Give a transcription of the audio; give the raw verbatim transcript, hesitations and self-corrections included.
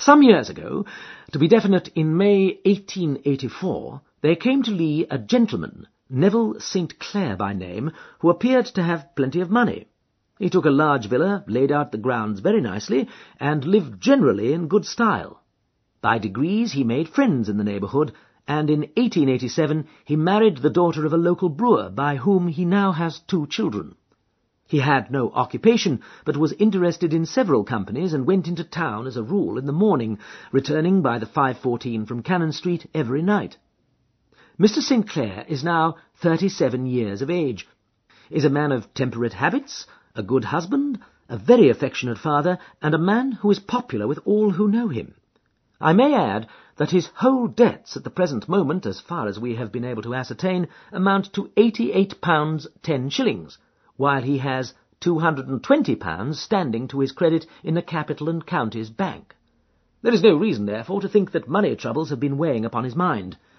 Some years ago, to be definite in May eighteen eighty-four, there came to Lee a gentleman, Neville Saint Clair by name, who appeared to have plenty of money. He took a large villa, laid out the grounds very nicely, and lived generally in good style. By degrees he made friends in the neighbourhood, and in eighteen eighty-seven he married the daughter of a local brewer, by whom he now has two children. He had no occupation, but was interested in several companies, and went into town as a rule in the morning, returning by the five fourteen from Cannon Street every night. Mister Saint Clair is now thirty-seven years of age, is a man of temperate habits, a good husband, a very affectionate father, and a man who is popular with all who know him. I may add that his whole debts at the present moment, as far as we have been able to ascertain, amount to eighty-eight pounds ten shillings, while he has two hundred and twenty pounds standing to his credit in the Capital and Counties Bank. There is no reason, therefore, to think that money troubles have been weighing upon his mind.